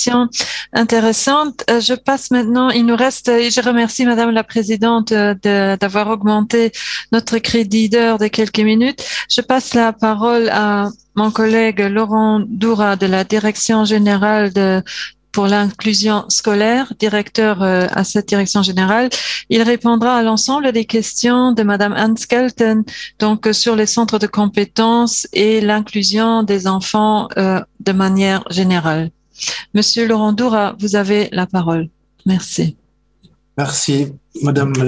exposition intéressante. Je passe maintenant, il nous reste, et je remercie Madame la Présidente d'avoir augmenté notre crédit d'heure de quelques minutes. Je passe la parole à mon collègue Laurent Doura de la Direction générale pour l'inclusion scolaire, directeur à cette direction générale. Il répondra à l'ensemble des questions de Madame Anne Skelton, donc sur les centres de compétences et l'inclusion des enfants de manière générale. Monsieur Laurent Doura, vous avez la parole. Merci. Merci, Madame